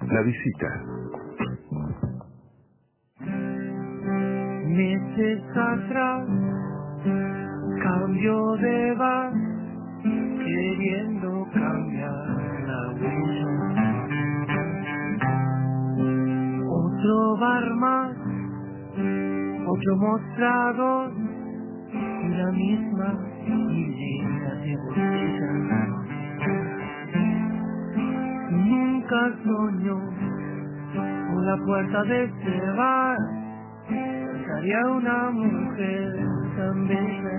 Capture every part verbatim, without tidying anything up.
La visita. Meses atrás, cambio de bar, queriendo cambiar la huella. Otro bar más, otro mostrador, y la misma hilera de botellas. Nunca soñó con la puerta de este bar, estaría una mujer tan bella.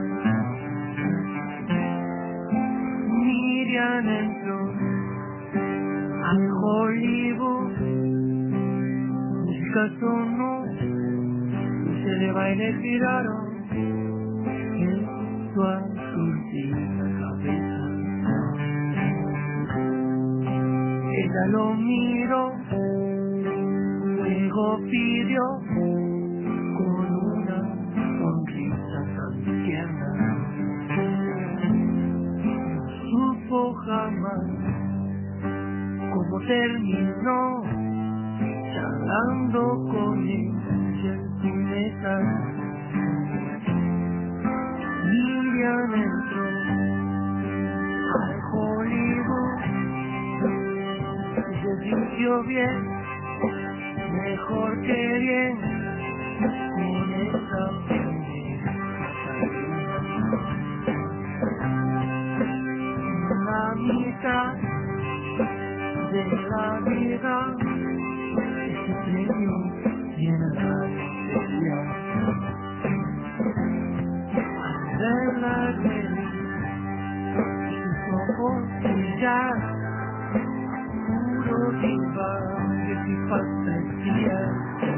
Miriam entró al Hollywood, música sonó, se le baile tiraron en su azulcita cabeza. Ella lo miró, luego pidió con una sonrisa tan tierna. No supo jamás cómo terminó, charlando con ella en su mesa. Miriam entró al Hollywood, se sintió bien, mejor que bien, con esa pendeja. La mitad de la vida, ese premio llena la especial. Al verla reír, sus ojos brillar, puro diva de fantasía.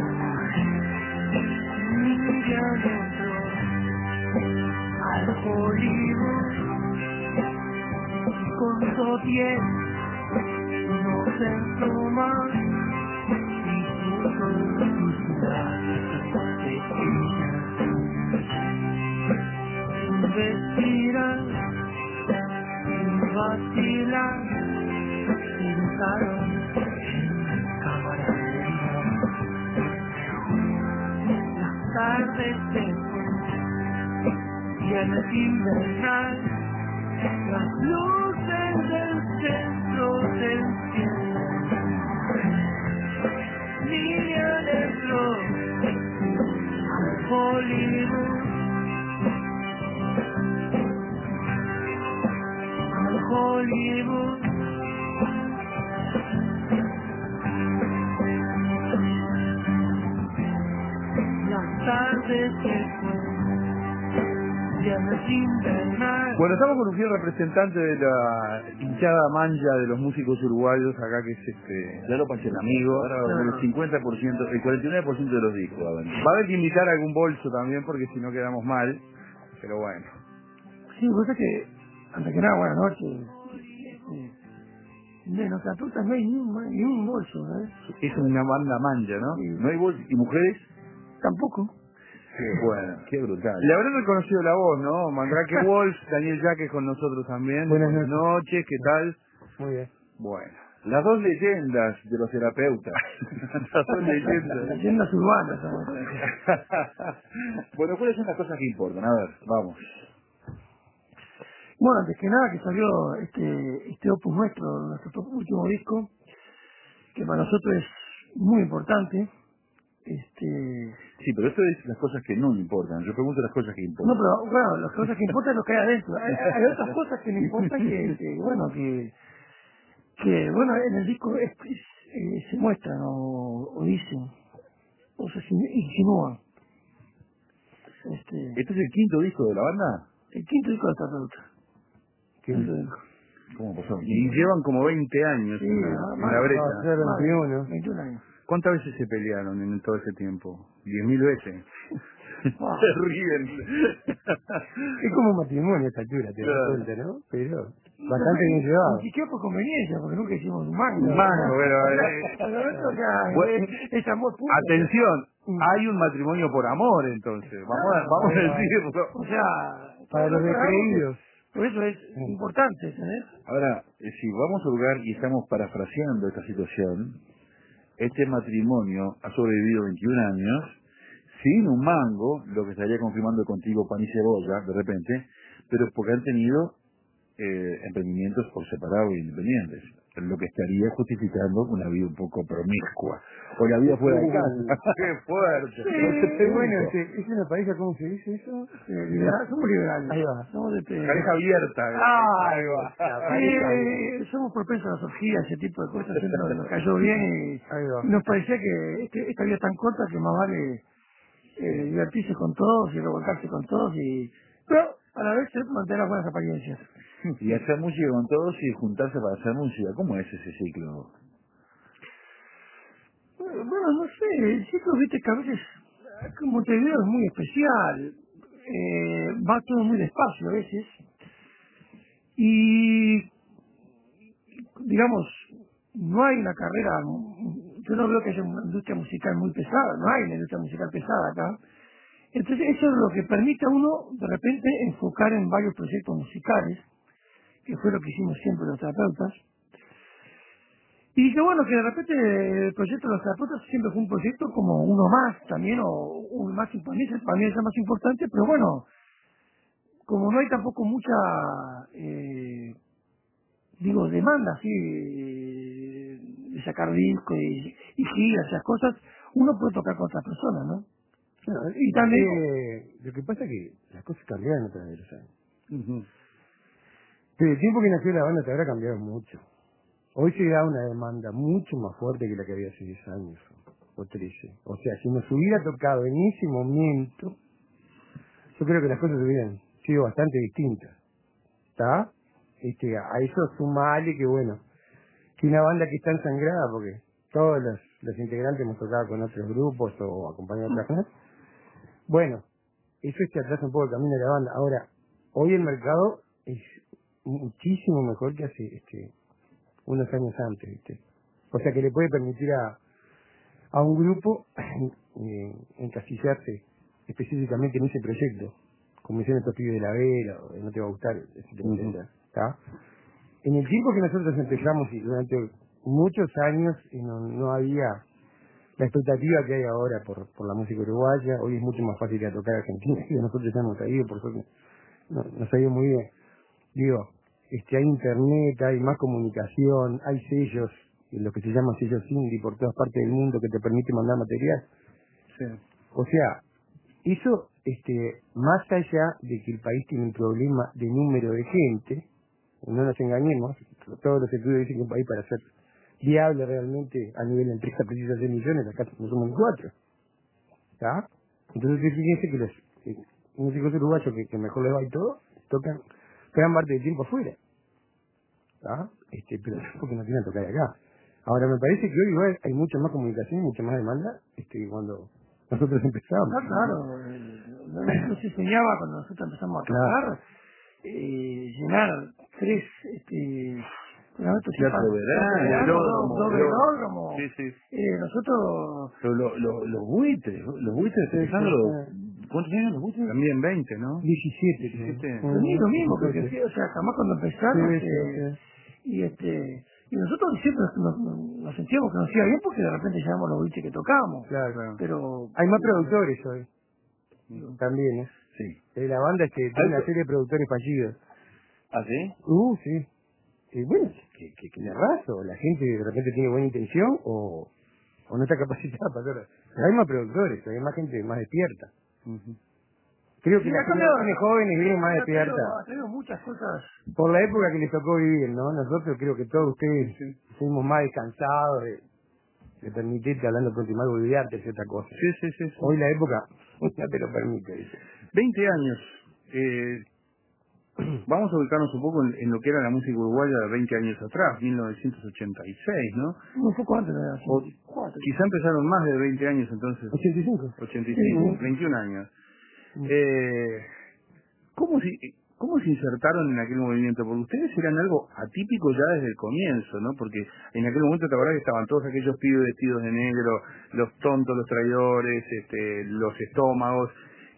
Miriam entró al Hollywood, contó bien, no pensó más, y puso sus labios pequeñas. Sin respirar, sin vacilar, pensaron en camaradería. Las tardes se fue, y en el invernal, las luces del centro se encienden. Miriam entró al Hollywood, al Hollywood. Las tardes se fue, y en el invernal. Bueno, estamos con un fiel representante de la hinchada mancha de los músicos uruguayos acá, que es este Claro, Pachela. amigo. Ahora el cincuenta por ciento, el cuarenta y nueve por ciento de los discos. A ver. Va a haber que invitar a algún bolso también, porque si no quedamos mal. Pero bueno. Sí, vos sabés que, antes que nada, buenas noches. Este, de nuestra tuta no hay ni un, ni un bolso, ¿sabes? Es una banda mancha, ¿no? Sí. ¿No hay bolsos? ¿Y mujeres? Tampoco. Bueno. Qué brutal. Le habrán reconocido la voz, ¿no? Mandrake Wolf, Daniel Jaques con nosotros también. Buenas noches. noches, ¿qué tal? Muy bien. Bueno. Las dos leyendas de los terapeutas. Las dos leyendas. Leyendas urbanas, ¿sabes? Bueno, ¿cuáles son las cosas que importan? A ver, vamos. Bueno, antes que nada que salió este, este opus nuestro, nuestro último disco, que para nosotros es muy importante. Este, Sí, pero eso es las cosas que no importan. Yo pregunto las cosas que no, importan. pero bueno, las cosas que importan es lo que hay adentro. Hay, hay otras cosas que no importan que, que bueno, que, que bueno, en el disco es, es, eh, se muestran o, o dicen, o se insinúan. Este, ¿Este es el quinto disco de la banda? el quinto disco de esta ruta. Quinto disco. ¿Cómo pasó? Y llevan como veinte años Sí, en, la, más- en más- la brecha. más de veintiuno. veintiún años. ¿Cuántas veces se pelearon en todo ese tiempo? Diez mil veces. Wow. Se ríen. Es como un matrimonio a esta altura, te das Claro. cuenta, ¿no? Pero bastante bien llevado. Ni siquiera por conveniencia, porque nunca hicimos un mango. Un mango, pero, eh, Pero esto ya Bueno, es, es amor puro. Atención, hay un matrimonio por amor, entonces. Vamos a, vamos a Bueno, decirlo. O sea, Para todo los lo que hagamos, descreídos. por eso es importante, ¿sabes? Ahora, eh, si vamos a lugar y estamos parafraseando esta situación, este matrimonio ha sobrevivido veintiún años, sin un mango, lo que estaría confirmando contigo pan y cebolla, de repente, pero porque han tenido eh, emprendimientos por separado e independientes, lo que estaría justificando una vida un poco promiscua, o la vida fuera de casa. ¡Qué fuerte! Sí, bueno, este, ¿es una pareja, cómo se dice eso? Eh, liberal, somos liberales. Ahí va. Somos de pe- Pareja abierta. Ah, ahí va. La pareja. Sí, somos propensos a las orgías, ese tipo de cosas, siempre nos cayó bien y, Ahí va. y nos parecía que este, esta vida es tan corta que más vale eh, divertirse con todos y revolcarse con todos, y pero a la vez mantener las buenas apariencias. Y hacer música con todos y juntarse para hacer música. ¿Cómo es ese ciclo? Bueno, no sé, el ciclo, viste, que a veces, como Montevideo es muy especial, eh, va todo muy despacio a veces, y, digamos, no hay una carrera, yo no veo que haya una industria musical muy pesada, no hay una industria musical pesada acá. Entonces eso es lo que permite a uno, de repente, enfocar en varios proyectos musicales, que fue lo que hicimos siempre los terapeutas. Y que bueno, que de repente el proyecto de los terapeutas siempre fue un proyecto como uno más también, o un más importante, para mí es el más importante, pero bueno, como no hay tampoco mucha, eh, digo, demanda así eh, de sacar discos y, y giras, esas cosas, uno puede tocar con otras personas, ¿no? No, Y y también... eh, lo que pasa es que las cosas cambiaron a través de los años. Uh-huh. Pero el tiempo que nació la banda te habrá cambiado mucho. Hoy se da una demanda mucho más fuerte que la que había hace diez años o trece. O sea, si nos hubiera tocado en ese momento, yo creo que las cosas hubieran sido bastante distintas. ¿Está? Este, a eso sumale que bueno, que una banda que está ensangrada, porque todos los, los integrantes hemos tocado con otros grupos o acompañado a otras personas. Bueno, eso es que atrasa un poco el camino de la banda. Ahora, hoy el mercado es muchísimo mejor que hace este unos años antes, ¿viste? O sea que le puede permitir a, a un grupo eh, encasillarse específicamente en ese proyecto, como hicieron estos pibes de la vela, o de No te va a gustar, etcétera, Uh-huh. etcétera, ¿está? En el tiempo que nosotros empezamos y durante muchos años y no, no había la expectativa que hay ahora por, por la música uruguaya. Hoy es mucho más fácil ir a tocar a Argentina, y nosotros ya hemos ido, por suerte no, nos ha ido muy bien. Digo, este, hay internet, hay más comunicación, hay sellos, lo que se llaman sellos indie por todas partes del mundo que te permiten mandar material. Sí. O sea, eso, este, más allá de que el país tiene un problema de número de gente, no nos engañemos, todos los estudios dicen que un país para ser viable realmente a nivel de empresa precisa seis millones, acá no somos cuatro. ¿Está? Entonces fíjense que los eh, músicos uruguayos que, que mejor les va y todo, tocan gran parte del tiempo afuera. ¿Está? Este, pero porque no quieren tocar acá. Ahora me parece que hoy igual hay mucha más comunicación y mucha más demanda este, que cuando nosotros empezamos. Ah, claro, eh, no se soñaba cuando nosotros empezamos a tocar, Claro. eh, llenar tres, este, bueno, esto sí Teatro pasa, Verano, teatro verano, velódromo, dos velódromo. velódromos, Sí, sí. eh, nosotros, Pero lo, lo, los buitres, los buitres, Sí, empezando sí, los... sí. ¿Cuántos años los buitres? También veinte, ¿no? diecisiete. diecisiete. lo mismo, lo mismo, porque diecisiete. sí, o sea, jamás cuando empezaron, Sí, sí, este, sí. y este, y nosotros siempre nos, nos, nos sentíamos que nos iba bien porque de repente llevamos los bichos que tocábamos, Claro. Claro. pero... Hay más productores hoy, también, ¿eh? Sí. Eh, La banda es que tiene una Alto. serie de productores fallidos. ¿Ah, sí? Uh, sí. Y bueno, que, que, que le raso, la gente de repente tiene buena intención o, o no está capacitada para hacer. Pero hay más productores, hay más gente más despierta. Ujú. Creo que Sí, la ha cambiado, generación jóvenes viene más ha traído- despierta ha traído muchas cosas. por la época que les tocó vivir, ¿no? Nosotros creo que todos ustedes Sí. fuimos más descansados de, de permitirte, hablando pronto y mal, olvidarte de cierta cosa. Sí, sí, sí, sí. Hoy la época ya te lo permite, dice. veinte años. Eh, vamos a ubicarnos un poco en, en lo que era la música uruguaya de veinte años atrás, mil novecientos ochenta y seis, ¿no? Un poco antes de la O cuatro. quizá empezaron más de veinte años entonces. ochenta y cinco. ochenta y Sí, cinco, sí. veintiún años. Mm. Eh, ¿cómo, se, ¿Cómo se insertaron en aquel movimiento? Porque ustedes eran algo atípico ya desde el comienzo, ¿no? Porque en aquel momento te acordás que estaban todos aquellos pibes vestidos de negro, los tontos, los traidores, este, los estómagos,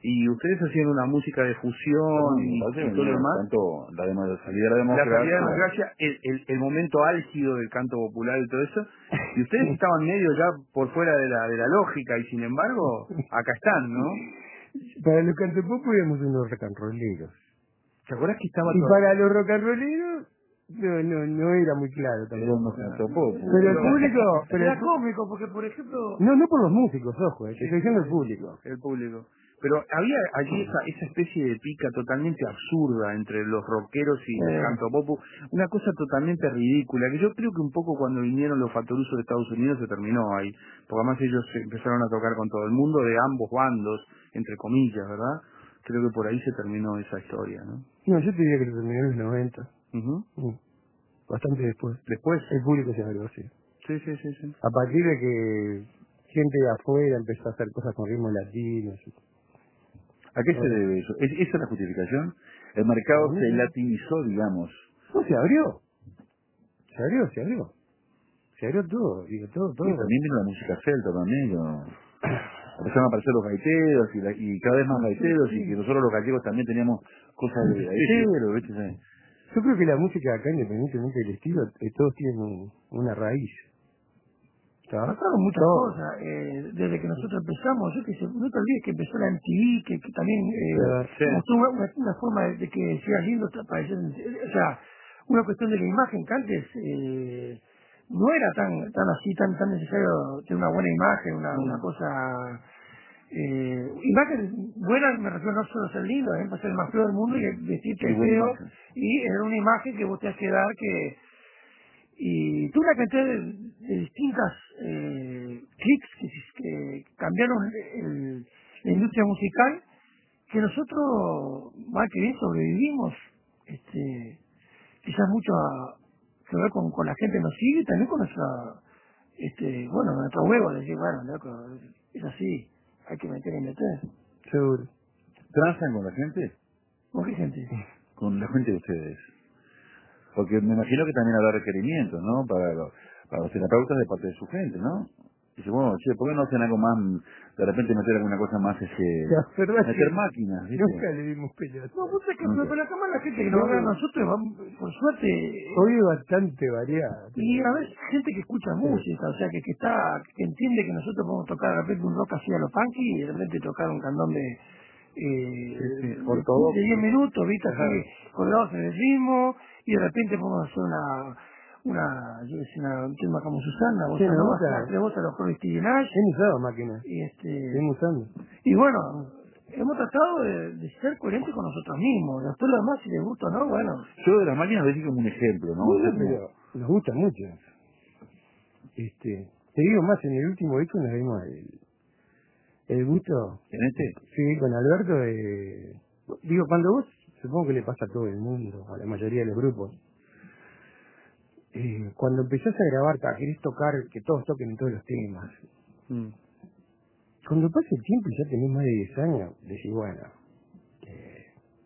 y ustedes hacían una música de fusión y, y todo lo demás. Tanto la, demo, la salida de la La democracia. salida de la democracia, el, el, el momento álgido del canto popular y todo eso, y ustedes estaban medio ya por fuera de la, de la lógica, y sin embargo, acá están, ¿no? Para los cantopopos éramos unos rock and rolleros. ¿Te acuerdas que estaba Y todo? para los rock and rolleros, no, no, no era muy claro Era unos tampoco. cantopopos. Pero el público... Pero Era el- cómico, porque por ejemplo... no, no por los músicos, ojo, eh, te estoy diciendo el público. El público. Pero había allí esa, esa especie de pica totalmente absurda entre los rockeros y Eh. el cantopopo, una cosa totalmente ridícula, que yo creo que un poco cuando vinieron los Fatorusos de Estados Unidos se terminó ahí, porque además ellos empezaron a tocar con todo el mundo de ambos bandos, entre comillas, ¿verdad? Creo que por ahí se terminó esa historia, ¿no? No, yo te diría que lo terminé en los noventa. Ujú. Mm, bastante después. Después, El público se abrió, sí. sí, sí, sí, sí. A partir de que gente de afuera empezó a hacer cosas con ritmos latinos. ¿A qué se debe eso? ¿Es, ¿Esa es la justificación? El mercado se latinizó, digamos. No, se abrió. Se abrió, se abrió. Se abrió todo, digo, todo, todo. Y también vino la música celta también. ¿No? Empezaron a aparecer los gaiteros y, la, y cada vez más gaiteros, Sí, sí. y que nosotros los gallegos también teníamos cosas de gaiteros, ¿viste? Sí. Yo creo que la música acá, independientemente del estilo, eh, todos tienen un- una raíz. ¿Está? Pasaron muchas Todo. cosas, eh, desde que nosotros empezamos, yo que sé, no te olvides que empezó la M T V, que, que también eh, Sí. mostró una, una- una forma de, de que sea lindo parecer, o sea, una cuestión de la imagen que antes eh, no era tan tan así, tan tan necesario tener una buena imagen, una, una cosa, eh, imagen buena, me refiero no solo a ser lindo, eh, para ser el más feo del mundo y vestirte Y buena feo, imagen. y era una imagen que vos te que dar que y tuve una cantidad de, de distintas eh, clics que, que cambiaron el- la industria musical que nosotros mal que bien sobrevivimos, este quizás mucho a, que ver con, con la gente que nos sigue y también con nuestra este bueno nuestro huevo de decir bueno loco, es así, hay que meter y meter. Seguro. ¿Transan con la gente? ¿Con qué gente? Con la gente de ustedes. Porque me imagino que también habrá requerimientos, ¿no? Para los, para los terapeutas de parte de su gente, ¿no? Dice, bueno, che, ¿por qué no hacen algo más, de repente meter alguna cosa más, ese, La verdad meter que máquinas, ¿viste? nunca le dimos pelota. No, vos sabés que Nunca. pero acá más la gente que nos ve a nosotros, vamos, por suerte, Hoy es bastante variada. y a veces gente que escucha música, o sea, que, que está, que entiende que nosotros podemos tocar de repente un rock así a lo funky y de repente tocar un candombe eh, Sí, sí, de- ortodoxo. de diez minutos, viste, Ajá. así, colgados en el ritmo, y de repente podemos hacer una, una, yo qué sé, una, un tema como Susana, vos Sí, me no gusta. vas a tres voces a los coros de Stevie Nash, Hemos usado máquinas. y este, Hemos usando. y bueno, hemos tratado de, de ser coherentes con nosotros mismos, después lo demás, si les gusta o no, bueno, Yo de las máquinas lo dije como un ejemplo, ¿no? O sea, No, como- pero nos gusta mucho. Este, te digo más, en el último disco nos dimos el, el gusto, ¿En este? sí, con Alberto, de, digo, cuando vos, supongo que le pasa a todo el mundo, a la mayoría de los grupos, eh, cuando empezás a grabar, ta, querés tocar, que todos toquen en todos los temas. Mm. Cuando pasa el tiempo y ya tenés más de diez años, decís, bueno, eh,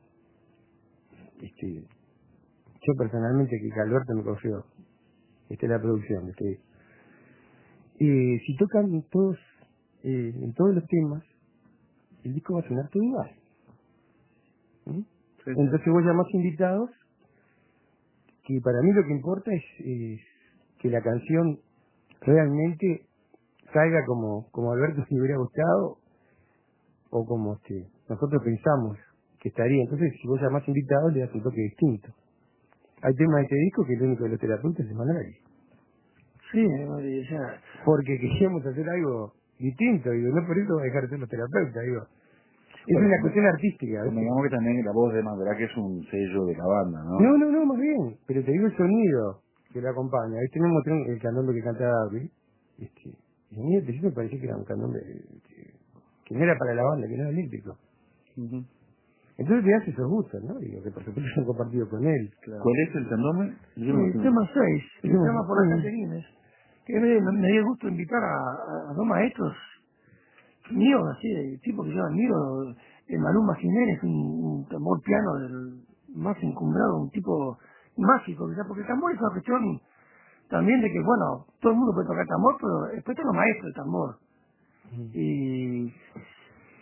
este, yo personalmente que Alberto me confió, esta es la producción, este, eh, si tocan todos, eh, en todos los temas, el disco va a sonar todo igual. ¿Mm? Sí, sí. Entonces vos llamás invitados, que para mí lo que importa es, es que la canción realmente salga como, como a Alberto le hubiera gustado, o como este, nosotros pensamos que estaría. Entonces, si vos llamás invitados, le das un toque distinto. Hay temas de este disco que el único de los terapeutas es Manuel. sí, o sea, Porque queríamos hacer algo distinto, digo, no por eso va a dejar de ser los terapeutas, digo. Es Bueno, una cuestión artística. ¿viste? Convengamos que también la voz de Mandrake es un sello de la banda, ¿no? No, no, no, más bien, pero te digo el sonido que lo acompaña. Ahí tenemos el candombe que canta Gabriel. Este, y a mí al principio me parecía que era un candombe que, que no era para la banda, que no era eléctrico. Ujú. Entonces te das esos gustos, ¿no? Digo, que por supuesto son compartidos con él. ¿Cuál es el candombe? Yo no el sé. tema seis, el Sí, tema por las sí. canterines, que me, me, me dio gusto invitar a, a, a dos maestros míos, así, de tipo que se llaman Miro, el Maluma Jiménez, un, un tambor piano del más encumbrado, un tipo mágico, quizás, porque el tambor es una cuestión también de que, bueno, todo el mundo puede tocar tambor, pero después tengo maestro de tambor. Y,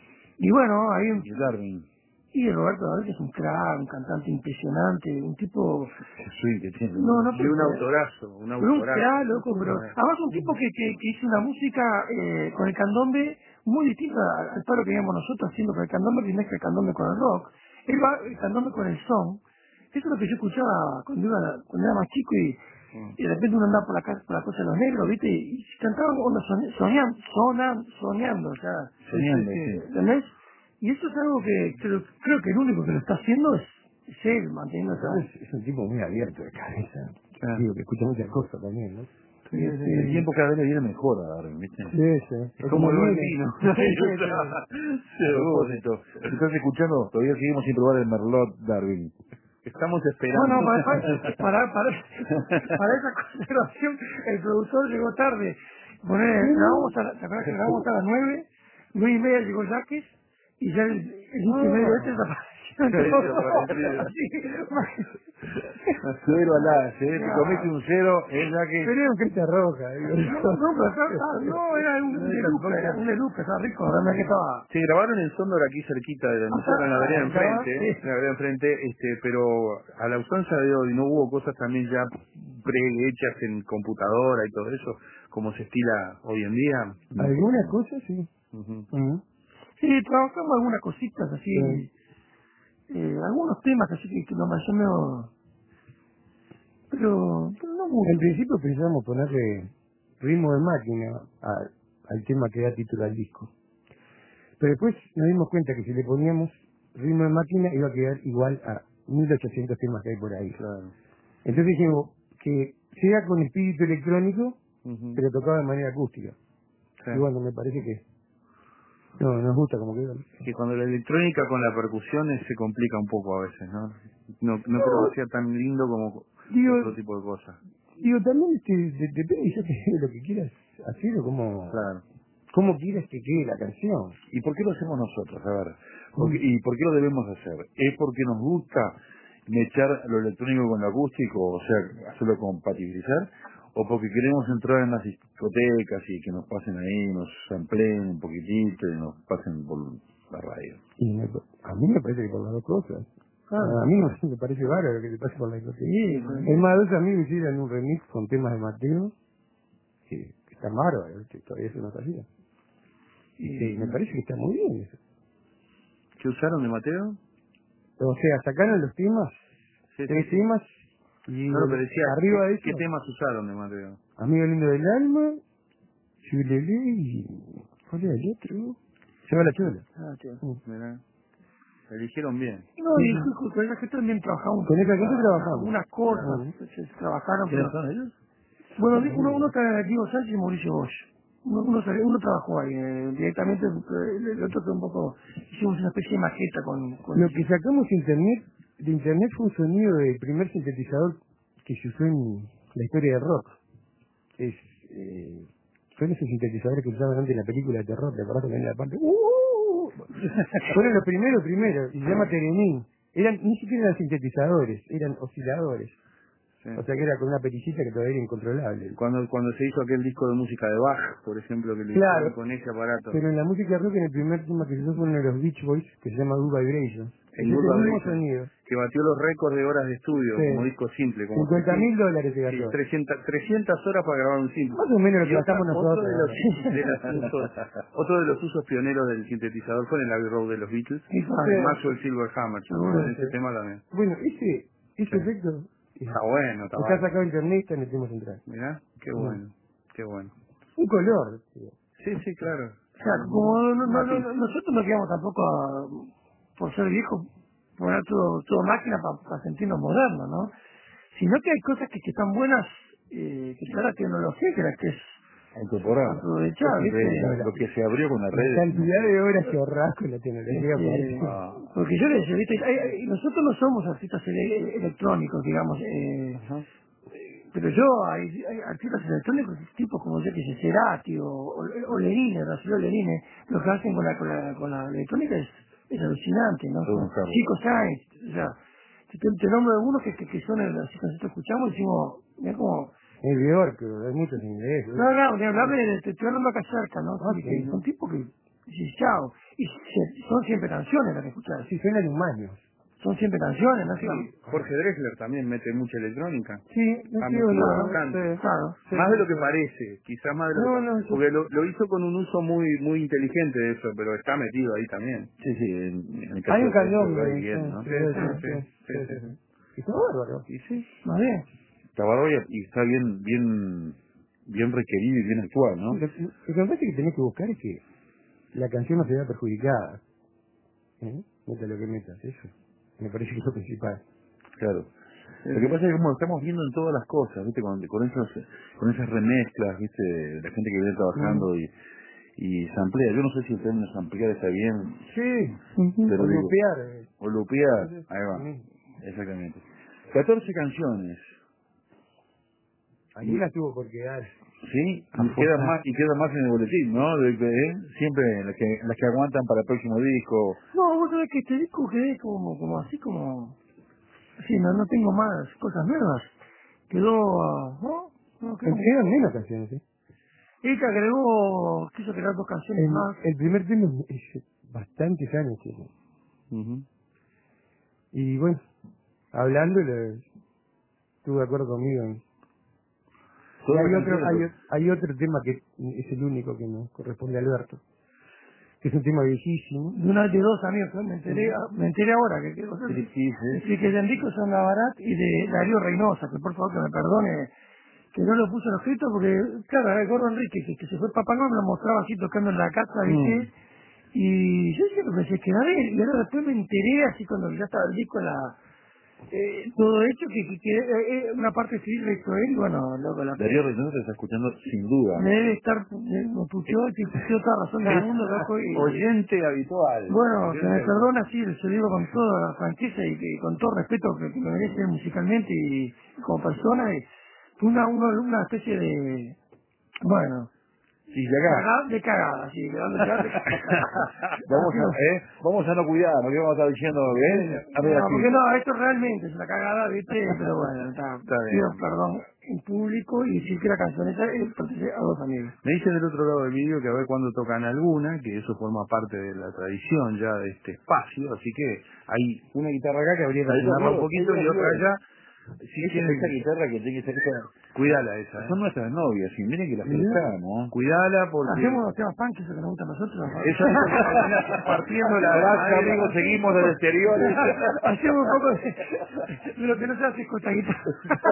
Y bueno, hay un... Y Darwin. Y Roberto Darwin es un crack, un cantante impresionante, un tipo... Qué swing que tiene. No, no, Y pero... un autorazo, un Pero un autorazo. crack, loco, pero... Además un tipo que, que, que hizo una música eh, con el candombe muy distinta al, al palo que veíamos nosotros haciendo con el candombe, que mezcla el candombe con el rock. Él va el candombe con el son. Eso es lo que yo escuchaba cuando, iba, cuando era más chico y, y de repente uno andaba por la, casa, por la cosa de los negros, ¿viste? Y, y cantaban onda soñando, soñando, soñando, o sea... Soñando, este, sí. ¿entendés? Y eso es algo que creo, creo que el único que lo está haciendo es, es él, manteniendo esa... Es, es un tipo muy abierto de cabeza. Claro. Digo, que escucha muchas cosas también, ¿no? Sí, el, el tiempo cada vez le viene mejor a Darwin, ¿viste? Sí, sí. Es como el buen viene. vino. Sí, sí, sí. A propósito, si estás escuchando, todavía seguimos sin probar el Merlot Darwin. Estamos No, esperando. no, para, para, para, para, para esa conservación el productor llegó tarde. Poner, grabamos a, la- ¿te acuerdas que grabamos a las nueve? Nueve y media llegó Jaques y ya el, el litro y medio este desapareció. Cero al A, ¿eh? Te comiste un cero, es la que... Pero era un cresta roja. Digo. No, no, pero estaba- no, era un de Luca, era un de Luca, estaba rico, realmente que estaba... Se grabaron en Sondor aquí cerquita de nosotros, en la vereda enfrente, Sí. en la vereda enfrente, este, pero a la usanza de hoy no hubo cosas también ya prehechas en computadora y todo eso, como se estila hoy en día. Algunas cosas, sí. Ujú. Ujú. Sí, trabajamos algunas cositas así, Sí. eh, algunos temas así que, que nos pareció medio... Pero, pero no mucho. En principio pensamos ponerle ritmo de máquina a- al tema que da título al disco. Pero después nos dimos cuenta que si le poníamos ritmo de máquina iba a quedar igual a mil ochocientos temas que hay por ahí. Claro. Entonces dijimos que sea con espíritu electrónico, Ujú. pero tocado de manera acústica. Sí. Y bueno, me parece que no nos gusta como quedó. Que cuando la electrónica con la percusión eh, se complica un poco a veces, ¿no? No, no creo que sea tan lindo como Digo, otro tipo de cosas. digo también este, de- depende ya de lo que quieras hacer o cómo, Claro. cómo quieras que quede la canción. ¿Y por qué lo hacemos nosotros? A ver, porque- ¿y por qué lo debemos hacer? ¿Es porque nos gusta mechar lo electrónico con lo acústico, o sea, hacerlo compatibilizar? ¿O porque queremos entrar en las discotecas y que nos pasen ahí, nos sampleen un poquitito y nos pasen por la radio? Y me- a mí me parece que por las dos cosas. A mí no me parece bárbaro que te pase por la discoteca. Sí, pues. Es más, dos amigos hicieron un remix con temas de Mateo que, que están bárbaros, que todavía eso no se hacía. Y sí, me parece que está muy bien eso. ¿Qué usaron de Mateo? O sea, sacaron los temas, Sí, tres sí, sí. temas, y No, pero decía, arriba de ¿qué, eso, ¿qué temas usaron de Mateo? Amigo Lindo del Alma, Chulele y... ¿Cuál era el otro? Se va la chola. Ah, tío. Mm. Mirá, eligieron bien. No, y con con esa gente también trabajamos. Con esa gente trabajamos. Unas cosas, Ujú. se- se trabajaron, ¿Quiénes pero... son ellos? Bueno, uno, uno está Diego Sánchez y Mauricio Bosch. Uno, uno, salió- uno trabajó ahí eh, directamente, eh, el, el otro fue un poco... Hicimos una especie de maqueta con... con Lo que sacamos de internet, de internet fue un sonido del primer sintetizador que se usó en la historia del rock. Es, eh, son esos sintetizadores que se usaban antes en la película de terror, ¿te acordás que en la parte? ¡Uh! Fueron los primeros, primeros, y se llama Teremin. Eran, ni siquiera eran sintetizadores, eran osciladores. Sí. O sea que era con una perillita que todavía era incontrolable. Cuando cuando se hizo aquel disco de música de Bach, por ejemplo, que lo Claro. hicieron con ese aparato. Pero en la música rock, en el primer tema que se usó fue uno de los Beach Boys, que se llama Good Vibrations. En Ese es Good el mismo Vibration, sonido. que batió los récords de horas de estudio Sí. como disco simple. Como cincuenta mil dólares se Sí, gastó. trescientas, trescientas horas para grabar un simple. Más o menos lo Y que otra- gastamos otro nosotros. de los, de los usos, otro de los usos pioneros del sintetizador fue en el Abbey Road de los Beatles, Sí, de claro. Maxwell Silverhammer, Seguro, en ese sí. tema también. Bueno, ese, ese Sí. efecto eh, Está bueno, está está bueno. sacado en internet, está en el tema central. Mirá, qué Mm. bueno, qué bueno. Un color. tío. Sí, sí, claro. Claro, como no, no, no, no- nosotros no quedamos tampoco a, por ser viejos, poner todo, todo máquina para sentirnos modernos, ¿no? Sino que hay cosas que, que están buenas, eh, que está la tecnología, que la que es A incorporar. aprovechar, Es increíble, ¿viste? lo que se abrió con las La redes. cantidad de horas que ahorrás con la tecnología. Este, parece. Ah. porque yo le decía, ¿viste? Hay- hay- nosotros no somos artistas ele- electrónicos, digamos, eh, Ajá. pero yo, hay, hay artistas electrónicos, tipos como yo que sé, Cerati o, o, o Lerine, Racilo Lerine, lo que hacen con la, con la, con la electrónica es, es alucinante, ¿no? Todo un carro. Chico Sainz, o sea, te, te nombro algunos que, que, que son, el- así que nosotros escuchamos y decimos, mira como, Es de Orco, hay muchos ingleses. no, no, de hablar de, te estoy hablando acá cerca, ¿no? Ah, Sí, sí, que ¿no? son tipos que Sí, chao. Y se- son siempre canciones las que escuchás. Sí, suenan humanos. Son siempre canciones, ¿no? Sí, Jorge Drexler también mete mucha electrónica. Sí, no Ha sé, metido claro, bastante. sí. Claro. Sí. Más de lo que parece, quizás más de lo No, que no, yo- porque lo, lo hizo con un uso muy muy inteligente de eso, pero está metido ahí también. Sí, sí, en, en el caso Hay un de cañón, Ray sí, bien, ¿no? sí, Sí, sí, sí, sí, sí, sí, sí, sí, sí. sí. Y está bárbaro. Y sí. Más bien. Está bárbaro y y está bien, bien, bien requerido y bien actual, ¿no? Lo, lo que me parece que tenés que buscar es que la canción no se vea perjudicada. ¿Eh? Meta lo que metas, eso. Me parece que es lo principal. Claro. Lo que pasa es que como estamos viendo en todas las cosas, ¿viste? Con, con, esos, con esas remezclas, ¿viste? La gente que viene trabajando Mm. y, y samplea. Yo no sé si el término samplear está bien, Sí, pero o digo, lupear. eh. o lupear, Sí, sí. ahí va, Mm. exactamente. catorce canciones, Algunas tuvo por quedar. ¿sí? Y Afuera. quedan más, y quedan más en el boletín, ¿no? De, de- siempre las que, las que aguantan para el próximo disco. No, vos sabés que este disco quedé como, como así como... Sí, no, no tengo más cosas nuevas. Quedó... ah, ¿no? No, quedó... Quedan menos canciones, ¿eh? Ella agregó... Quiso crear dos canciones más. El, el primer tema es es bastantes años tiene. Ujú. Y bueno, hablando, le- estuve de acuerdo conmigo. en- Y Todas hay las otro, canciones, hay, o- hay otro tema que es el único que nos corresponde a Alberto, que es un tema viejísimo. De una de dos amigos, ¿no? me enteré, me enteré ahora que, que sí, sí, sí. sí, que de Enrico Sandabarat y de Darío Reynosa, que por favor que me perdone que no lo puso en escrito porque, claro, era el gordo Enrique, que, que se fue Papá Noel, me lo mostraba así tocando en la casa, ¿viste? Y yo siempre pensé que era de él, y ahora después me enteré, así cuando ya estaba el disco, la, eh, todo hecho, que, que, que eh, eh, una parte civil lo hizo él, y bueno, loco, la Darío Reynoso te está escuchando sin duda. me debe estar, me, me puteó, y puteó toda razón del mundo, loco, y... Oyente habitual. Bueno, que me Oyente perdona, sí, se lo digo con toda la franqueza y, que, con todo respeto que, que me merece musicalmente y como persona. Y fue una, una, una especie de, bueno, Y de acá. cagada, de cagada, sí, de dónde vamos a, ¿eh? Vamos a no cuidar, no vamos a estar diciendo, ¿eh? A ver, No, aquí. porque no, esto realmente es una cagada, ¿viste? Pero bueno, está, Está bien. pido perdón en público y decir que la canción esa eh, pertenece a dos amigos. Me dicen del otro lado del vídeo que a ver cuándo tocan alguna, que eso forma parte de la tradición ya de este espacio, así que hay una guitarra acá que habría que Ahí lo afinarla un veo, poquito ahí y lo otra veo. allá. Si Esa, tienen, esa guitarra que tiene que ser esa, cuidala esa, son eh. nuestras novias, y miren que las ¿Sí? prestamos. Cuidala porque Hacemos los temas punk, eso que nos gusta a nosotros. ¿no? esa es partiendo la Gracias, amigos, seguimos del exterior. Hacemos un poco de, de lo que no se hace con esta guitarra.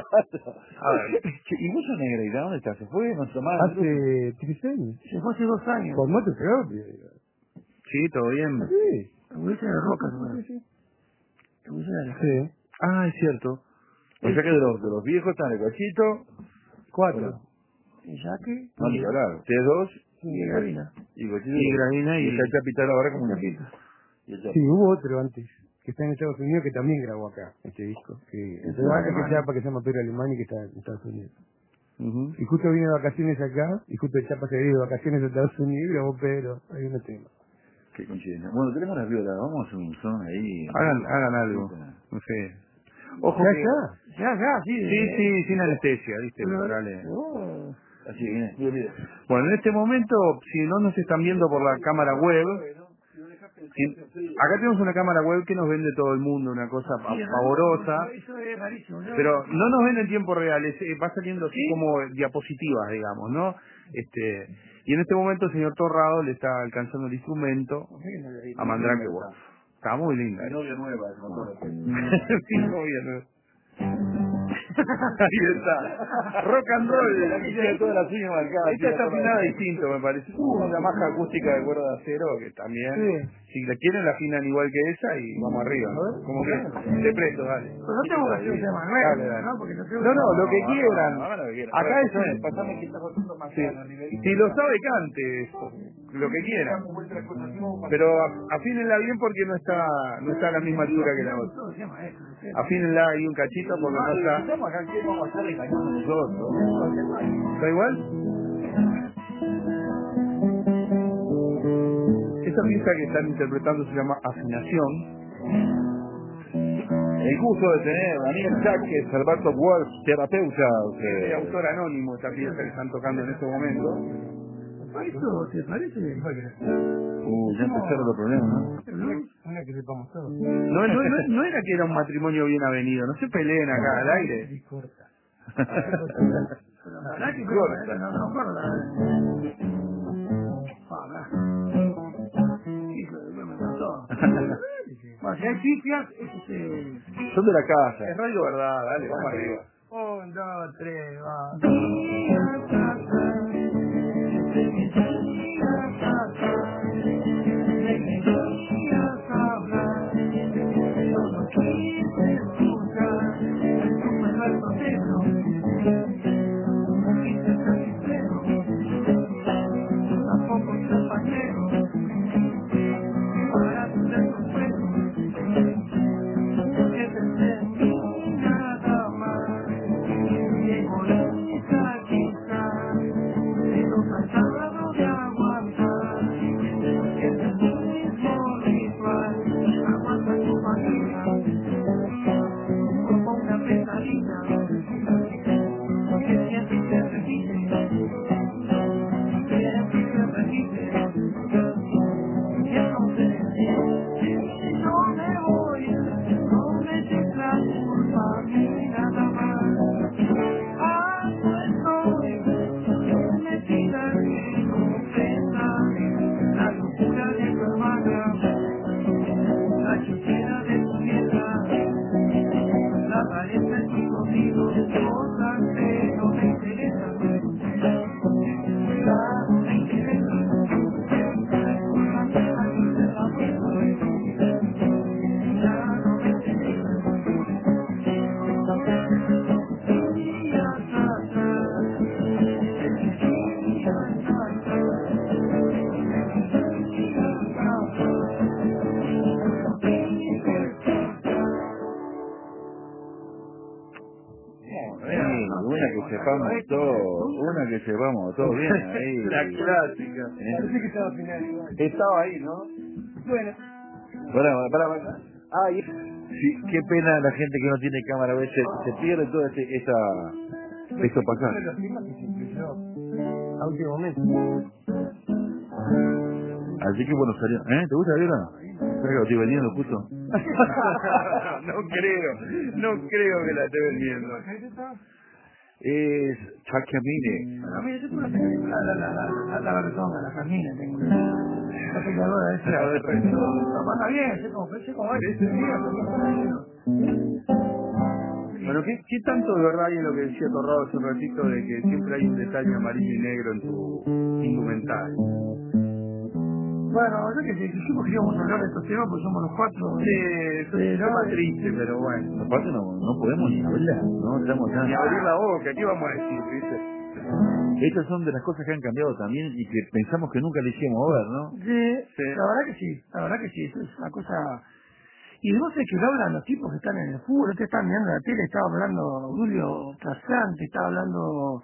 a ver, Che, ¿y vos, Negreira, dónde estás? ¿Se fue? ¿No tomás? Hace tres años. Se fue hace dos años. Por moto propio. sí, todo bien. Sí, Wilson de Rocas, bueno. Wilson de la sí. Ah, es cierto. O sea que de los, de los viejos están el Guachito, Cuatro. Y Jaque no ni que hablar, ustedes dos, y Gravina. y Guachito. Y Gravina y- y está el Capital ahora como un... Chapito. y el Chapi. Sí, hubo otro antes, que está en Estados Unidos, que también grabó acá, este disco. Que, Es entonces, un que alemán. se llama, que se llama Pedro Alemán y que está en Estados Unidos. Ujú. Y justo vine de vacaciones acá, y justo el Chapa se vino de vacaciones a Estados Unidos y grabó Pedro. Hay un tema. Qué coincidencia. Bueno, tenemos las violas, vamos a hacer un son ahí. Hagan, hagan algo. No sé. Ojo Ya, que... ya. Ya, ya, sí. Sí, eh, sí, sin anestesia, ¿viste? pero- Dale. oh. Así viene. Mira, mira. Bueno, en este momento, si no nos están viendo por la cámara web, si- acá tenemos una cámara web que nos vende todo el mundo, una cosa pa- Sí, es pavorosa, rarísimo, Eso es rarísimo. ¿no? pero no nos ven en tiempo real, es, eh, va saliendo así ¿Sí? como diapositivas, digamos, ¿no? Este, y en este momento el señor Torrado le está alcanzando el instrumento a Mandrake Wolf. Está muy linda. Mi esa. novia nueva, se me acuerda. Sí, novia, ¿no? Ahí está. Rock and roll. Aquí tiene todas las uñas marcadas. Esta está afinada distinto, me parece. Uh, una maja acústica de cuerda de acero que también, Sí. si la quieren, la afinan igual que esa y vamos arriba. Como que te presto, dale. Pero no tengo que hacer un tema nuevo, Dale, dale. ¿no? Porque no tengo No, no, lo que No, quieran. no, no, lo que quieran. Acá A ver, es pasame- un... pasame que está pasando más Sí. ganas, Riverito. Si lo sabe, cante eso. Lo que quieran. Pero a- afínenla bien porque no está no está a la misma altura que la otra. Todo se llama eso, ¿sí? Afínenla ahí un cachito porque no está... Estamos acá, ¿qué vamos a estar engañando nosotros? ¿Está igual? Esta pieza que están interpretando se llama Afinación. El gusto de tener a Daniel Cháquez, Alberto Wolf, terapeuta. Es de autor anónimo esta pieza que están tocando en este momento. ¿Esto te parece? Uh, ya empezaron los problemas, ¿no? Una que sepamos todos. No, no, no, no era que era un matrimonio bien avenido, no se peleen acá al aire. Corta. Pero la verdad que corta. No, no, corta. Hijo de me mató. Bueno, si hay pifias, eso se... Son de la casa. Es radio verdad, dale, vamos arriba. Un, dos, tres, va. Sepamos todo, una que sepamos todo bien ahí. La clásica. ¿Eh? Estaba ahí, ¿no? Bueno. Para, para, para. Ah, y, sí, qué pena la gente que no tiene cámara, a veces se pierde todo este, esta, esto pasar. A último momento. Así que bueno, salió. ¿Eh? ¿Te gusta, Viola? ¿Sabes que lo estoy vendiendo justo? No creo, no creo que la esté vendiendo. Es Chacamine. A mí yo tengo la la la la la barretona, la carmina tengo. La picadora esa. La de resto. No, está bien, sé como, sé como es, Bueno, ¿qué, ¿qué tanto de verdad hay en lo que decía Torrado hace un ratito de que siempre hay un detalle amarillo y negro en tu indumentaria? Bueno, yo que sé, dijimos que íbamos a hablar de estos temas, pues somos los cuatro. Sí, eso es un tema triste, pero bueno. Aparte no, no podemos ni hablar, ¿no? Estamos ya... Ni abrir la boca, ¿qué vamos a decir, dice? Estas son de las cosas que han cambiado también y que pensamos que nunca le hicimos ver, ¿no? Sí, Sí. la verdad que sí, la verdad que sí, eso es una cosa... Y no sé qué lo hablan los tipos que están en el fútbol, que están mirando la tele, estaba hablando Julio Trasante, estaba hablando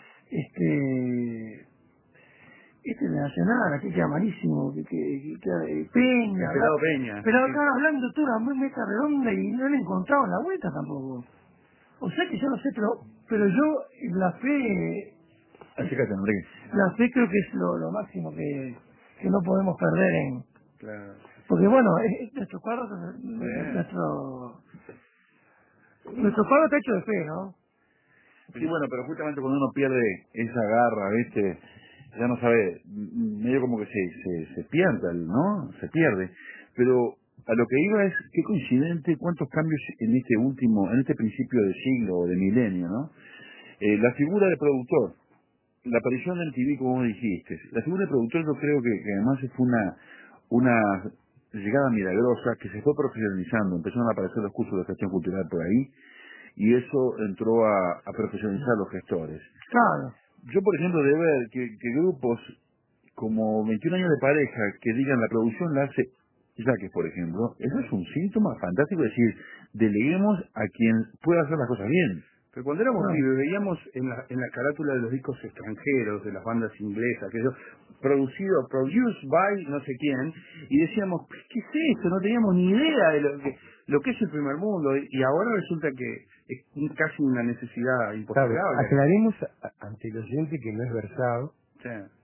este este de Nacional, aquel que era malísimo, que, que, que, que Peña, El pelado Peña. pero Sí. estaban hablando toda una mesa redonda y no le encontraban la vuelta tampoco. O sea que yo no sé, pero, pero yo la fe, Acércate, Enrique. la fe creo que es lo, lo máximo que, que no podemos perder en... Claro. Porque bueno, es, es nuestro cuadro, nuestro, nuestro cuadro está hecho de fe, ¿no? Sí, bueno, pero justamente cuando uno pierde esa garra, ¿viste? Ya no sabe, m- medio como que se, se, se pierde, ¿no? Se pierde. Pero a lo que iba es, qué coincidente, cuántos cambios en este último, en este principio de siglo o de milenio, ¿no? Eh, la figura de productor, la aparición del T V, como vos dijiste, la figura de productor yo creo que, que además fue una, una llegada milagrosa que se fue profesionalizando, empezaron a aparecer los cursos de gestión cultural por ahí, y eso entró a, a profesionalizar los gestores. Claro. Yo, por ejemplo, de ver que, que grupos como veintiún años de pareja que digan la producción la hace Jaques, por ejemplo, eso es un síntoma fantástico, es decir, deleguemos a quien pueda hacer las cosas bien. Pero cuando éramos No. pibes veíamos en la, en la carátula de los discos extranjeros, de las bandas inglesas, que yo, producido, produced by no sé quién, y decíamos, ¿qué es esto? No teníamos ni idea de lo que, lo que es el primer mundo, y ahora resulta que es un- casi una necesidad Claro, impostergable. aclaremos a- ante el oyente que no es versado Sí.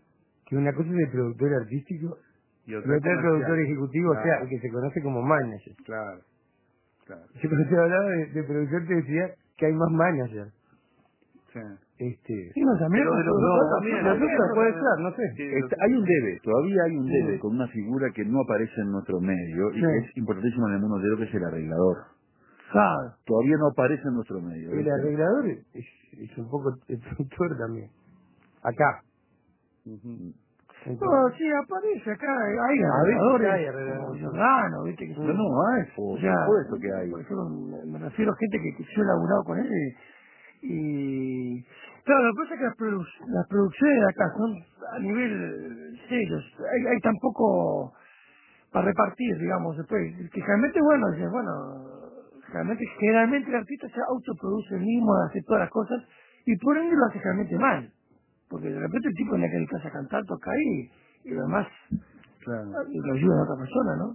que una cosa es el productor artístico Y y otra otra el comercial. productor ejecutivo, Claro. o sea, el que se conoce como manager. Claro, claro. Yo cuando te hablaba de, de productor te decía que hay más manager. Sí. Este, Sí, no, también Pero de los no, dos no, también, no, hay nosotros que- puede ser, no sé. Sí, Está- los- hay un debe, todavía hay un debe Sí. con una figura que no aparece en nuestro medio y Sí. que es importantísima en el mundo entero, que es el arreglador. claro. Todavía no aparece en nuestro medio. El ¿viste? arreglador es, es un poco el productor también. Acá. Ujú. No, Entonces, sí, aparece acá, hay A veces arregladores, hay arregladores. como Giordano, viste que No, no, hay, por o sea, supuesto que hay. por ejemplo, me, me refiero a gente que, que yo he laburado con él y, y claro, lo que pasa es que las, produ- las producciones de acá son a nivel sellos, hay, hay tampoco para repartir, digamos, después, que generalmente, bueno, dices, bueno, generalmente, generalmente el artista se autoproduce el mismo, hace todas las cosas, y por ende lo hace generalmente mal, porque de repente el tipo en la que le casa a cantar, toca ahí, y lo demás Claro. y lo ayuda a otra persona, ¿no?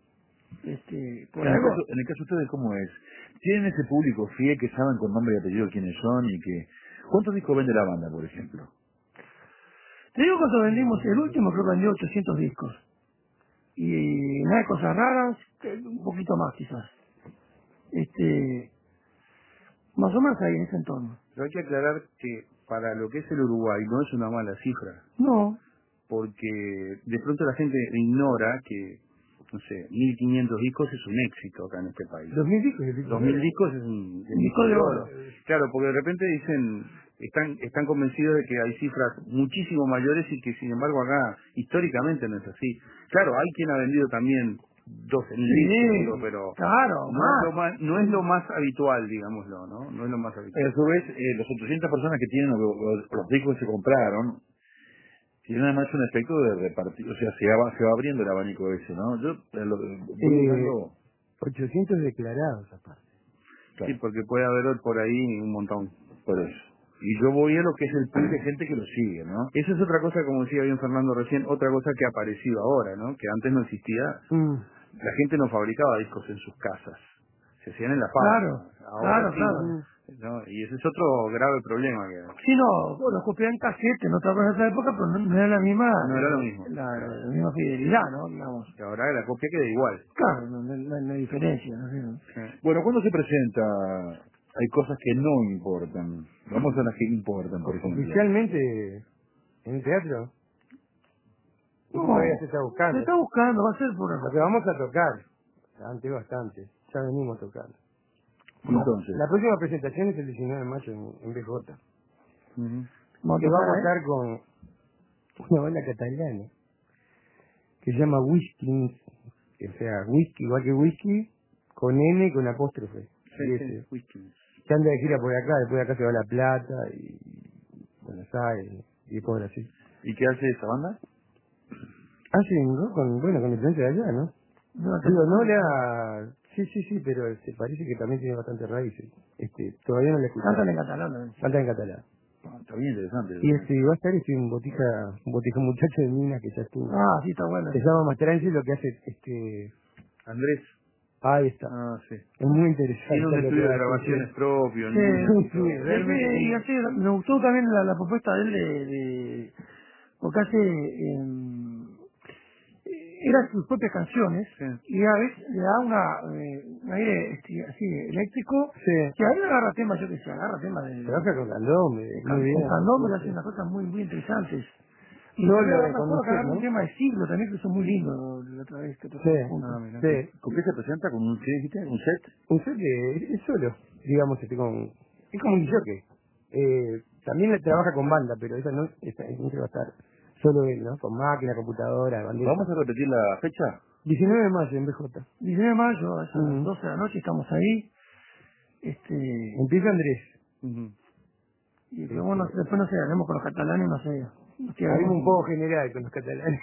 Este, por En el, algo, caso, en el caso de ustedes, ¿cómo es? ¿Tienen ese público fiel que saben con nombre y apellido quiénes son y que... ¿Cuántos discos vende la banda, por ejemplo? te digo cuando vendimos el último, creo que vendió ochocientos discos, y nada de cosas raras, que un poquito más quizás, este, más o menos ahí en ese entorno. Pero hay que aclarar que para lo que es el Uruguay no es una mala cifra, No, porque de pronto la gente ignora que, no sé, mil quinientos discos es un éxito acá en este país. dos mil discos y el disco dos de mil oro. discos es un, un disco de oro. Claro, porque de repente dicen, están están convencidos de que hay cifras muchísimo mayores y que sin embargo acá históricamente no es así. Claro, hay quien ha vendido también doce mil Sí, discos, pero claro, no más. es lo más no es lo más habitual, digámoslo, ¿no? No es lo más Pero habitual. a su vez, eh, las ochocientas personas que tienen los, los- los discos que se compraron, tienen además un efecto de repartir, o sea, se va, se va abriendo el abanico ese, ¿no? Yo eh, lo, voy Eh, buscando... ochocientos declarados aparte. Sí, Claro, porque puede haber hoy por ahí un montón. por eso. Y yo voy a lo que es el pool de gente que lo sigue, ¿no? Esa es otra cosa, como decía bien Fernando recién, otra cosa que ha aparecido ahora, ¿no? Que antes no existía. Mm. La gente no fabricaba discos en sus casas, se hacían en la Claro, fábrica. Ahora claro, sí, claro. ¿no? Y ese es otro grave problema que Sí, no, los copiaban en casete, no trabajaba en esa época, pero no, no era la misma, no era lo mismo. la, la misma fidelidad, ¿no? Digamos. Que ahora la copia queda igual. Claro, no, no, no- no hay diferencia, ¿no? Sí. Sí. Bueno, cuando se presenta, hay cosas que no importan. Vamos a las que importan, por ejemplo. Oficialmente, en el teatro, No, todavía se está se buscando. está buscando, va a ser por Lo que vamos a tocar, antes bastante, ya venimos tocando. Entonces, La próxima presentación es el diecinueve de mayo en, en B J. Ujú. Vamos a Que vamos a tocar, ¿eh? estar con una banda catalana que se llama Whisky, o sea, whisky igual que whisky, con N y con apóstrofe. Sí, Y sí, ese. whisky. Que anda de gira por acá, después de acá se va a La Plata y Buenos Aires y por así. ¿y qué hace esa banda? Hacen, ¿no? Con, bueno, con influencia de allá, ¿no? No, Digo, no la... Sí, sí, sí, pero este, parece que también tiene bastantes raíces. Este, todavía no la escuché. Cantan en catalán también. Canta en catalán. Ah, está bien interesante. Y este, va a estar este, un botija, un botija muchacho de Minas que ya estuvo. Ah, sí, está bueno. Se llama Mastranzi, lo que hace, este... Andrés. Ahí está. Ah, sí. Es muy interesante. Tiene un lo que estudio de hace, grabaciones sí. propio. Sí, ¿no? sí, sí, realmente. y así, me gustó también la, la propuesta de él de, de porque hace eh, eran sus propias canciones Sí. y a veces le da una eh, un aire este, así eléctrico Sí. que a mí agarra temas, yo que sé, agarra temas de, Trabaja con candombe, de muy bien. con candombe, hace unas cosas muy muy interesantes. Y No, yo lo me acuerdo reconoce, que agarró ¿no? un tema de siglo también que son muy lindos la otra vez que Sí, tocamos juntos. Ah, mira. sí. ¿Con qué se presenta? ¿Con un, qué dijiste? ¿Un set? Un set que es solo, digamos, este, con, es como un jockey. Eh, también le trabaja con banda, pero esa no, esa, esa no se va a estar solo él, ¿no? Con máquina, computadora, bandeja. ¿Vamos a repetir la fecha? diecinueve de mayo en B J. diecinueve de mayo, a las Ujú. doce de la noche estamos ahí. Este, Empieza Andrés. Ujú. y pero bueno, después no sé, haremos con los catalanes, no sé. Nos quedaremos- Haremos un poco general con los catalanes.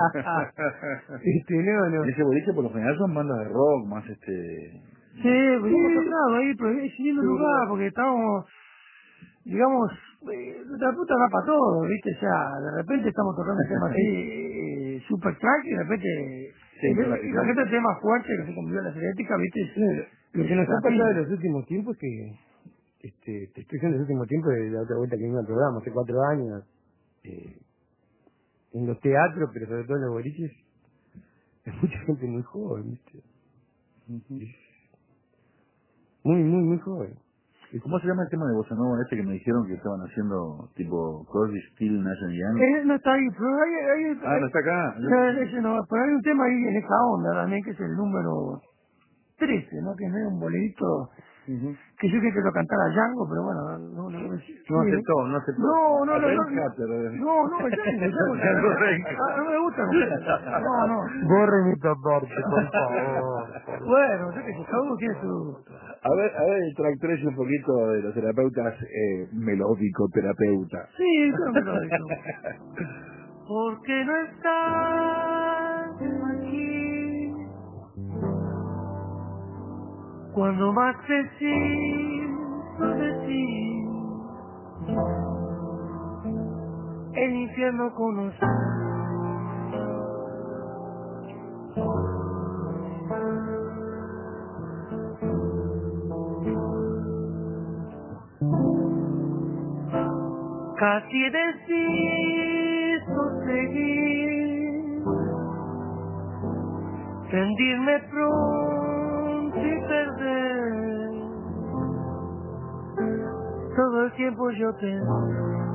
este, no, no. En ese boliche por lo general son bandas de rock, más este... Sí, hemos tocado ahí, pero es lindo lugar porque estamos, digamos, eh, la puta da para todo, ¿viste? O sea, de repente estamos tocando un tema así, eh, super track y de repente, Sí, y, claro, y claro. de repente temas fuertes que se convirtió en la eléctrica, ¿viste? Lo que nos ha La pasado pila. en los últimos tiempos es que, este, te estoy diciendo los últimos tiempos de la otra vuelta que vino al programa, hace cuatro años, eh, en los teatros, pero sobre todo en los boliches, es mucha gente muy joven, ¿viste? Uh-huh. Es muy, muy, muy joven. ¿Y cómo se llama el tema de Bossa Nova este que me dijeron que estaban haciendo tipo Crosby, Still, Nash and Young? Él no está ahí, pero hay, hay, Ah, no está acá. hay, ese no, pero hay un tema ahí en esa onda también, que es el número trece, ¿no? Que no es un bolerito Uh-huh. que yo quería que lo cantara Django, pero bueno, no, no, no, sí, No aceptó, no aceptó. no, no, A no, no, Reinhardt, no, no, Django, Django, Django Reinhardt. ah, no me gusta, no, no, Borren esta parte, por favor. bueno, yo que sé, cada uno tiene su, A ver, a ver, el track tres un poquito de los terapeutas eh, melódico terapeuta. sí, yo me lo digo. Porque no estás aquí cuando más preciso de ti, el infierno conoce. Casi decido seguir, rendirme pronto y perder todo el tiempo yo pensé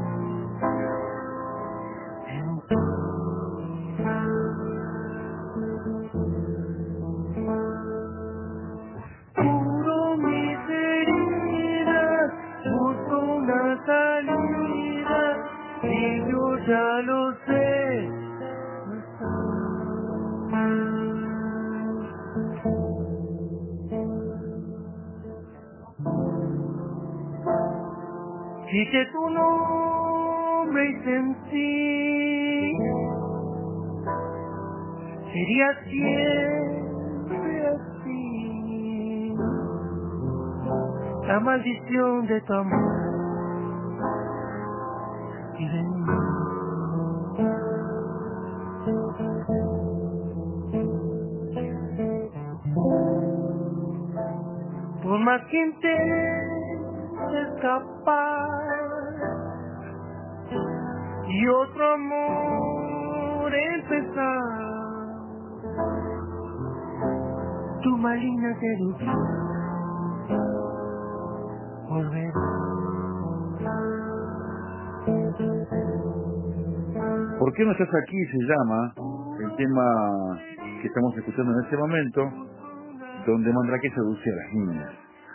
en ti. Curo mis heridas, busco una salida y yo ya lo sé. Quité tu nombre y sentí, sería siempre así, la maldición de tu amor y de mí. Por más que intente escapar y otro amor empezar, tu maligna seducción volverá. ¿Por qué no estás aquí? Se llama el tema que estamos escuchando en este momento, donde Mandrake seduce a las niñas.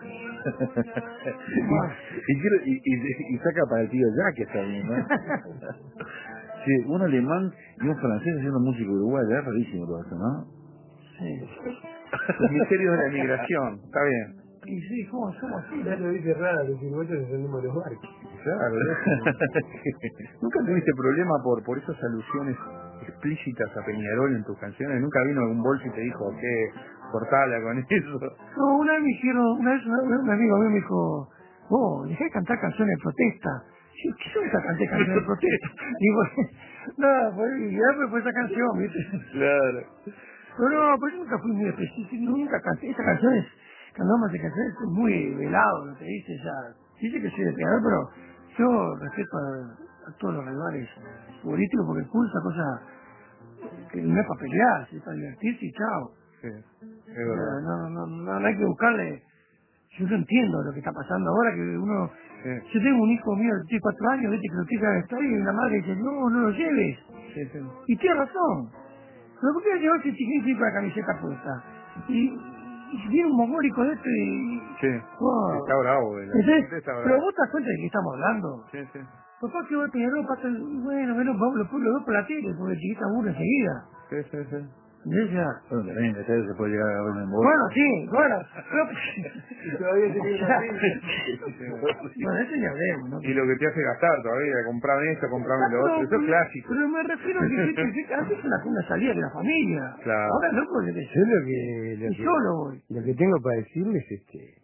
y, y, quiero- y, y- y saca para el tío Jack también, ¿no? Sí, un alemán y un francés haciendo música uruguaya, es rarísimo todo eso, ¿no? Sí. Los misterios de la emigración, está bien. Y sí, ¿cómo somos así? Ya lo dice raro, los uruguayos es el número de los barcos. Claro, ¿nunca tuviste problema por por esas alusiones explícitas a Peñarol en tus canciones? ¿Nunca vino algún bolso y te dijo que cortala con eso? No, una vez me dijeron, una vez un un amigo mío me dijo, oh, dejé de cantar canciones de protesta. Yo, ¿qué son esas canté canciones de protesta? Digo, no, pues, ya me fue esa canción, ¿viste? Claro. Pero no, pues yo nunca fui muy específico, nunca canté esas canciones, cantamos de canciones muy velado, lo que dice ya. Dice que soy de pegador, pero yo respeto a, a todos los rivales futbolísticos porque el fútbol es una cosa que no es para pelear, es para divertirse y chao. Sí, es O sea, verdad. no, no, no, no hay que buscarle. Yo no entiendo lo que está pasando ahora, que uno... Sí, Yo tengo un hijo mío de cuatro años, viste, que lo quiere estar y la madre dice, no, no lo lleves. sí, sí. Y tiene razón. Pero ¿por qué llevar ese chiquito con la camiseta puesta? Y, y viene un mongólico de este y... Sí, Wow. está bravo. El Entonces, gente está pero bravo. vos te das cuenta de que estamos hablando. Sí, sí. Papá que voy a Peñarol, pasa, bueno, bueno, vamos, lo, lo veo por la tele, porque el chiquito aburre enseguida. Sí, sí, sí. ¿Entendés? Ya. Bueno, también en Estados se puede llegar a ver un embolso. Bueno, sí, bueno. Pero, Y todavía se queda así. bueno, eso ya hablemos, ¿no? Y lo que te hace gastar todavía, comprame esto, comprame lo otro, eso es clásico. Pero me refiero a que, que, que, que antes era una salida de la familia. Claro. Ahora no, porque te Yo lo que, lo y que, solo voy. lo que tengo para decirles es que,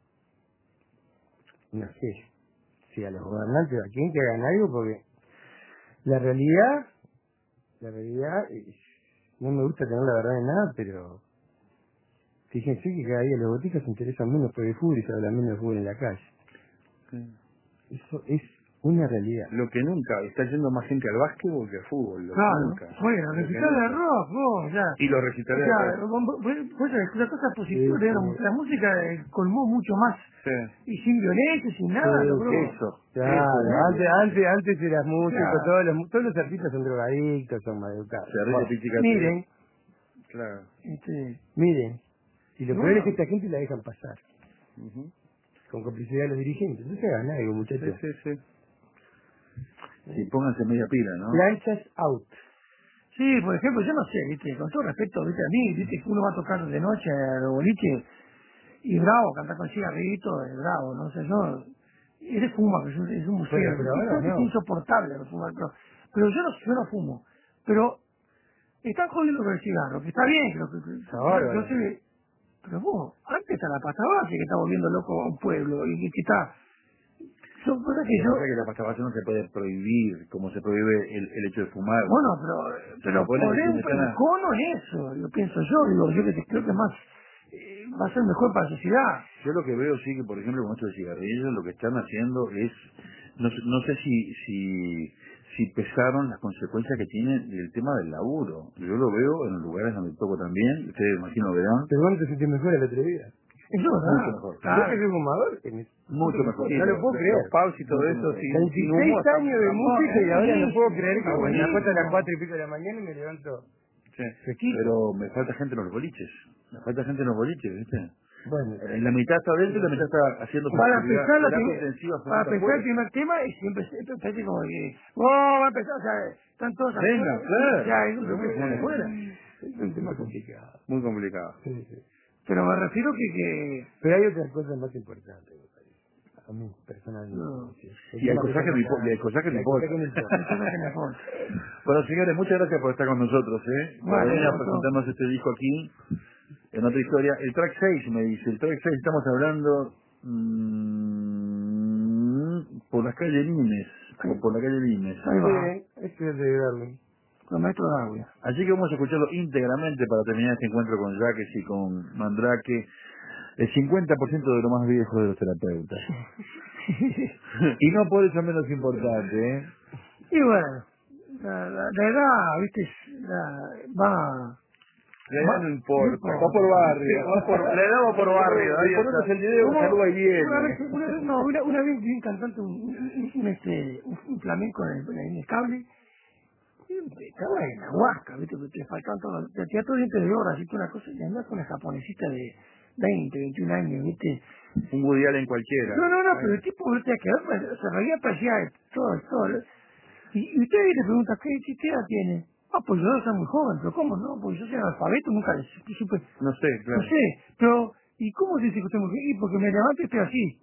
no sé, si a los gobernantes, a quien que hagan algo, porque la realidad, la realidad, es, no me gusta tener la verdad de nada, pero fíjense que cada día los boticas se interesan menos por el fútbol y se habla menos de fútbol en la calle. Sí. Eso es Una realidad. Lo que nunca, está yendo más gente al básquetbol que al fútbol, lo que Claro, nunca. bueno, Lo que recital de nunca. rock, vos, ya. Y los O recitales de sea, rock. vos- vos- vos sabés, la cosa positiva Sí, de la, sí. la música eh, colmó mucho más. Sí. Y sin violencia, sin nada, Sí, logró. Eso. Claro, eso. antes, antes, antes eras músico, Claro. todos los, todos los artistas son drogadictos, son maleducados. Se ríe Bueno, Pichicate. Miren, Claro. este, miren, y lo Y peor bueno. es que esta gente la dejan pasar, Ujú. con complicidad de los dirigentes. No se hagan algo, Sí, muchachos. sí, sí. Sí, pónganse media pila, ¿no? Planchas out. sí, por ejemplo, yo no sé, viste, con todo respeto, viste, a mí, viste, que uno va a tocar de noche a los boliches y bravo, cantar con cigarrito, es bravo, no sé, yo, eres fuma, que es un, es un museo, Bueno, pero y ahora creo que es no. insoportable no fumar, pero, pero yo no, yo no fumo, pero están jodiendo con el cigarro, que está bien, creo que, que- Está yo, bárbaro. yo sé, pero vos, antes está la pasta base que está volviendo loco a un pueblo, y que, que está, son cosas que Lo que yo, pasa es que la pasta base no se puede prohibir, como se prohíbe el, el hecho de fumar. bueno, pero, pero supone que poner si un, me están un a- cono en eso, lo pienso yo, digo, yo que te- creo que más, eh, va a ser mejor para la sociedad. Yo lo que veo sí que, por ejemplo, con esto de cigarrillos, lo que están haciendo es, no, sé- no sé si, si, si pesaron las consecuencias que tiene el tema del laburo. Yo lo veo en los lugares donde toco también, ustedes imagino verán, Pero bueno, te sentís mejor el otro día. Eso es mucho verdad. mejor. Yo Claro. que soy fumador, que me- mucho mejor. no lo puedo Los- creer. Los paus y todo Mucho eso mejor. sin, sin veintiséis humo. está- años de está- música y ahora no puedo creer que Está me acuesto a las buenísimo. cuatro y pico de la mañana y me levanto Sí. fresquito. Pero me falta gente en los boliches, me falta gente en los boliches, ¿viste? Bueno, Eh, La mitad está adentro y la mitad está haciendo Para actividad- empezar, la terapia prim- intensiva para fuerte empezar el afuera. primer tema, y siempre siempre parece como que, oh, va a empezar, o sea, están todos Venga, afuera, claro. ya es un Pero tema bueno. afuera. es un tema complicado. Muy complicado. Sí, sí. Pero me refiero que, que Pero hay otras cosas más importantes, me parece. A mí, personalmente. No. sí. Y hay cosas que me impo- y hay cosas que me Hay cosas importan. que me importan. hay cosas que me importan. Bueno, señores, muchas gracias por estar con nosotros, ¿eh? Por Vale, venir a Otto. presentarnos este disco aquí, en otra historia. El track seis me dice, el track seis estamos hablando mm, por la calle Limes, o por la calle Limes. Ahí va, Sí, este es de Berlín. con maestro de agua. Así que vamos a escucharlo íntegramente para terminar este encuentro con Jaques y con Mandrake, el cincuenta por ciento de lo más viejo de los terapeutas. Y no por eso menos importante, ¿eh? Y bueno, la, la, la edad, viste, es- la, va... La edad no importa. importa. Va por barrio. Va por, la edad va por barrio. Ahí Le ponemos está. el video, Como- saluda y viene. Una vez, una vez, no, una, una vez vi un cantante, un, un, un, este, un, un flamenco en el, en el cable, y estaba en la huasca, viste, que te faltaban todos, te hacía todo dientes de oro, así que una cosa, y andaba con una japonesita de veinte, veintiún años, viste. Un Woody Allen cualquiera. No, no, no, pero el tipo, viste, que se reía, parecía todo, todo. Y, y usted le pregunta, ¿qué, qué qué edad tiene? Ah, pues yo soy muy joven, pero ¿cómo no? Pues yo soy analfabeto, nunca le supe, supe- No sé, claro. no sé, pero, ¿y cómo dice que usted es muy joven? Y porque me levanto y estoy así.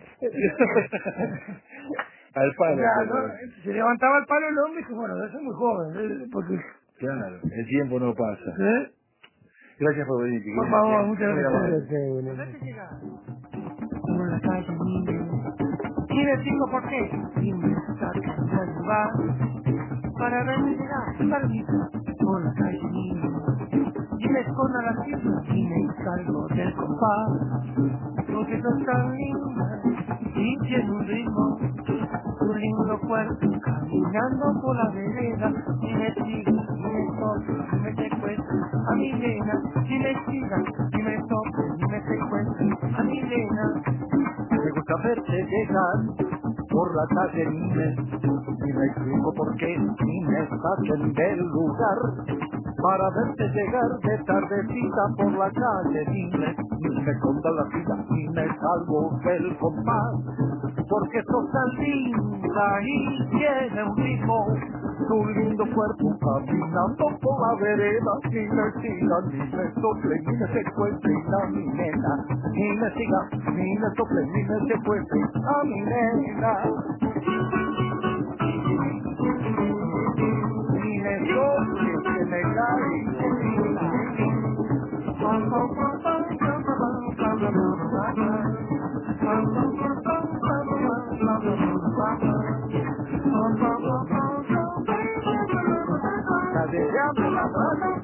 Al palo. Ya, pero- ¿no? Se levantaba el palo el hombre y dijo, bueno, yo soy muy joven, eh, porque, Claro, el tiempo no pasa. ¿eh? Gracias por venir, Chiquilín. Por favor, muchas Muy gracias. amable. Este, bueno. Por la calle, niño. Y les digo por qué. Y me sacan del lugar para verme llegar, tardito, por la calle, niño. Y me escondo a la tienda y me salgo del compás. Porque sos tan linda y tiene un ritmo, tu lindo cuerpo caminando por la vereda. Y me sigas, y me toques, y me secuestras a mi nena. Y me sigas, y me toques, y me secuestras a mi nena. Me gusta verte llegar por la calle Nimes y me explico por qué ni me saquen del lugar para verte llegar de tardecita por la calle Nimes y me conta la vida y me salgo del compás porque sos tan linda y tiene un ritmo tu lindo cuerpo caminando por la vereda y me sigan ni me soplen ni me secuestren a mi nena ni me sigan ni me soplen ni me secuestren a mi nena ni me soplen que me cadereame la mano.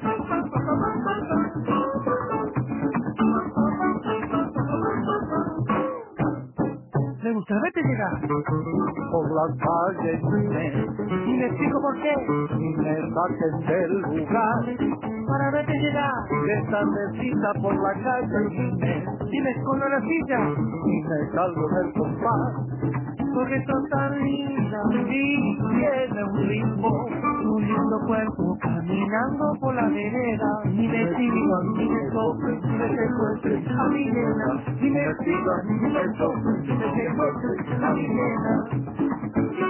Me gusta verte llegar por las calles, dime, Y me explico por qué, y me saquen del lugar, para verte llegar, de tardecita por la calle, dime, y me escondo en la silla, y me salgo del compás, porque sos tan linda, y tiene un ritmo, un lindo cuerpo caminando por la vereda, y me sigan, y me soplen, y me secuestren a mi nena, y me sigan, y me soplen, y me secuestren a mi nena.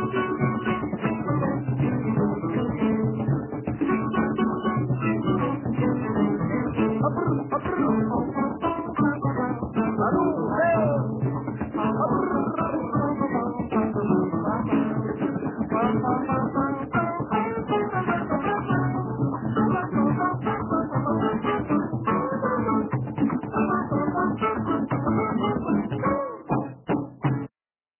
Aprr, aprr.